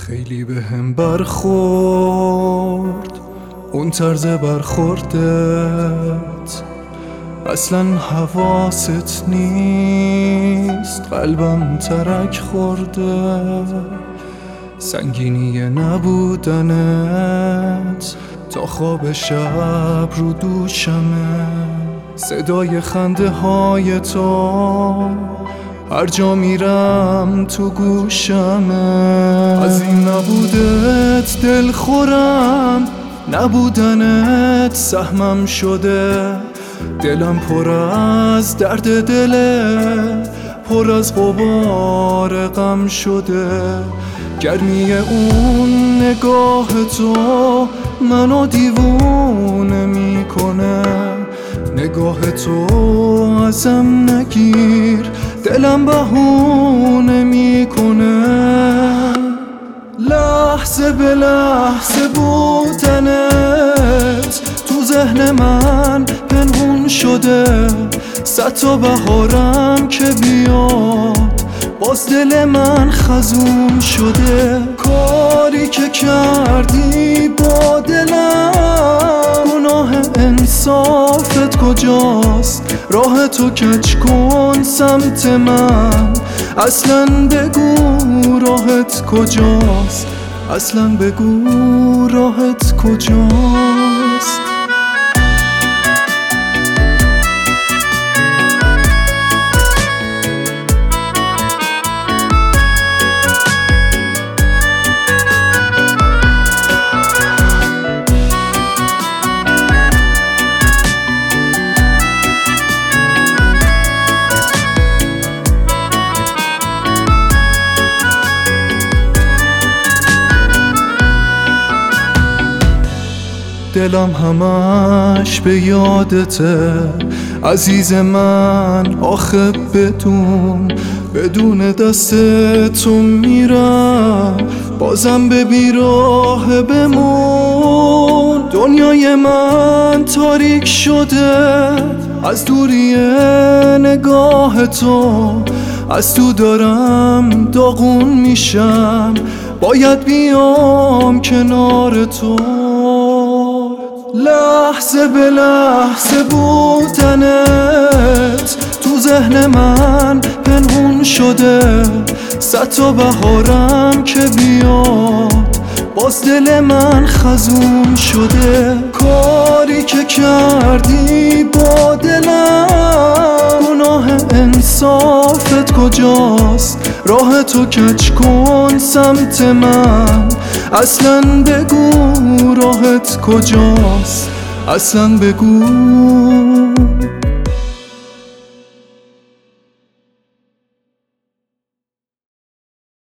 خیلی به هم برخورد اون طرز برخوردت، اصلا حواست نیست، قلبم ترک خورده. سنگینی نبودنت تا خواب شب رو دوشمه، صدای خنده های تو هر جا میرم تو گوشمه. از این نبودت دل خورم، نبودنت سهمم شده. دلم پر از درد دله، پر از غبار غم شده. گرمی اون نگاه تو منو دیوونه میکنه. نگاه تو ازم نگیر، دلم بهونه میکنه. لحظه به لحظه بودنت تو ذهن من پنهون شده. صد تا بهارم که بیاد باز دل من خزون شده. کاری که کردی با دلم، گناه انصافت کجاست؟ راه تو کج کن سمت من، اصلا بگو راهت کجاست؟ اصلا بگو راهت کجاست؟ دلم همش به یادته عزیز من، آخه بدون دست تو میرم، بازم به بیراه بمون. دنیای من تاریک شده از دوری نگاه تو، از تو دارم داغون میشم، باید بیام کنار تو. لحظه به لحظه بودنت تو ذهن من پنهون شده. صد تا بهارم که بیاد باز دل من خزون شده. کاری که کردی با دلم، گناه انصافت کجاست؟ راه تو کج کن سمت من، اصلا بگو راهت کجاست؟ اصلا بگو